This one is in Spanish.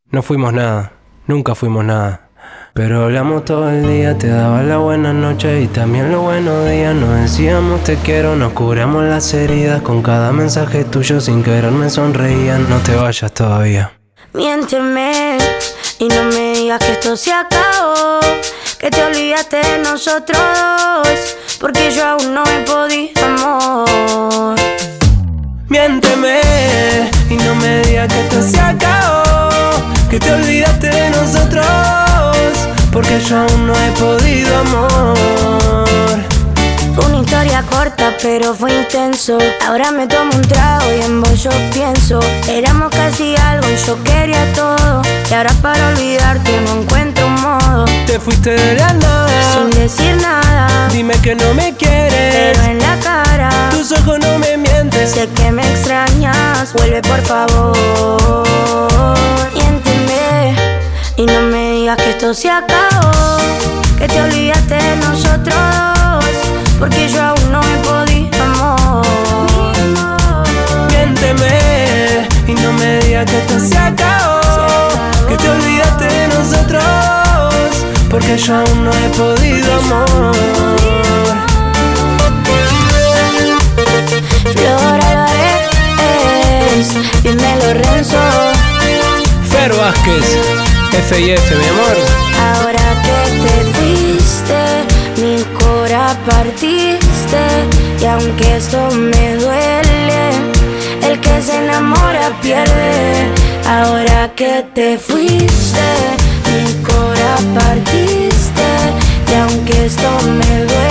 No fuimos nada, nunca fuimos nada. Pero hablamos todo el día, te daba la buena noche y también los buenos días. Nos decíamos te quiero, nos curamos las heridas. Con cada mensaje tuyo sin querer me sonreían. No te vayas todavía. Miénteme y no me digas que esto se acabó, que te olvidaste de nosotros dos, porque yo aún no he podido, amor. Miénteme y no me digas que esto se acabó, que te olvidaste de nosotros, porque yo aún no he podido, amor. Fue una historia corta pero fue intenso. Ahora me tomo un trago y en vos yo pienso. Éramos casi algo y yo quería todo, y ahora para olvidarte no encuentro un modo. Te fuiste de la nada, sin decir nada. Dime que no me quieres, pero en la cara tus ojos no me mienten. Sé que me extrañas, vuelve por favor. Miénteme y no me digas que esto se acabó, que te olvidaste de nosotros dos, porque yo aún no he podido, amor. Miénteme y no me digas que esto se acabó, que te olvidaste de nosotros, porque yo aún no he podido, amor. Flor Álvarez, dímelo Renzo, Fer Vázquez, F&F, mi amor. ahora que te fuiste, mi cora partiste, y aunque esto me duele, el que se enamora pierde. Ahora que te fuiste, mi cora partiste, y aunque esto me duele,